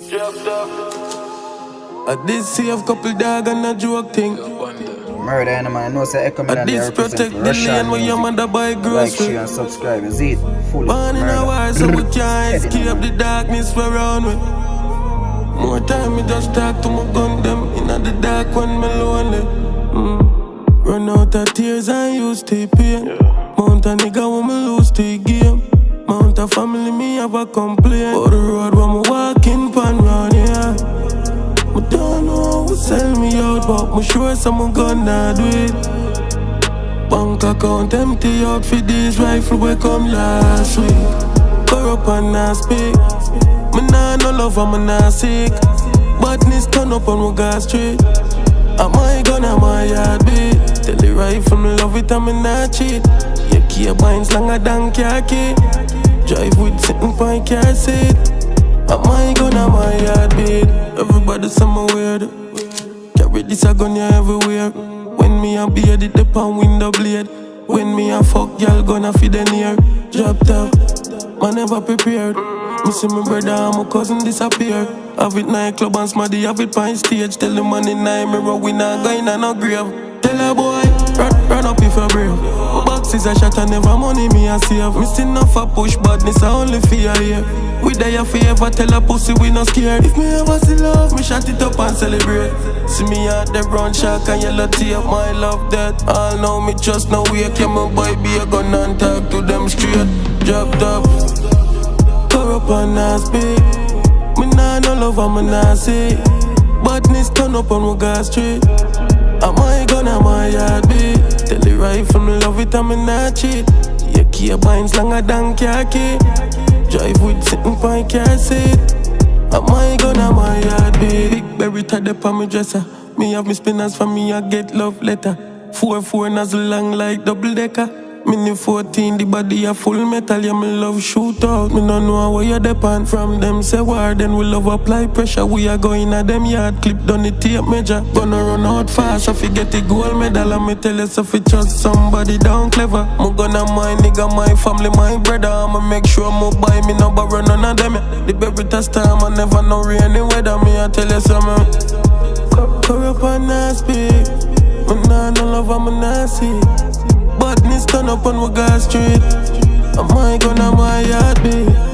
I did see a couple dog and a joke thing. Murder animal, I know say Echo I did protect the lane where your mother buy grocery. Like, share and subscribe, is it? Full Born in a war so we can't escape the darkness around me. More time me just talk to my gun them. In the dark when me lonely. Run out of tears and use to pain. Mount a nigga when me lose the game. Mount a family me have a complaint. But the road when me walking pan round here. Me don't know who sell me out, but me sure someone gonna do it. Bank account empty out for this rifle we come last week. Corrupt and not speak. Me nah no love and me nah sick. Badness turn up on we got street. Am I gonna my yard beat? Tell the rifle me love it and me nah cheat. Your key binds longer than khaki. Drive with sitting point car seat. Am I gonna my yard beat? Everybody say me weird. Carry this a gun ya everywhere. When me a beard it dip on window blade. When me a fuck y'all gonna feed the near. Drop top, man never prepared. Me see my brother and my cousin disappear. Have it nightclub and smarty, have it pine stage. Tell the man in night mirror we not going in no grave. Tell a boy, run up if you're brave. Boxes a shot and never money me a save. Me still not for push badness, I only fear here. We die for ever, tell a pussy we not scared. If me ever see love, me shut it up and celebrate. See me out there brown shark and yellow tape, my love that. All know me just now wake, yeah my boy be a gun and talk to them straight. Drop top, corrupt and not speak. Me nah no love and me nah see. Badness turn up on we got street. Am I gonna my yard beat? Tell the rifle me love it and me not cheat. Your key binds longer than khaki. Drive with sitting point car seat. Am I gonna my yard beat? Big berry tied up on me dresser. Me have me spinners for me I get love letter. 4-4 nozzle long like double decker. Mini 14 the body a full metal. Yeah me love shoot out. Me no know where you depend. From them say war then we love apply pressure. We are going at them yard clip done the tape measure. Gonna run out fast if you get the gold medal. And me tell you if you trust somebody down clever. Me gonna my nigga, my family, my brother. I'ma make sure me buy me no borrow none of them. The baby test time I never know rainy weather. Me I tell you something. Corrupt and not speak. Me nah no love and me nah see. Badness turn up on we got street. Am I gonna my yard beat?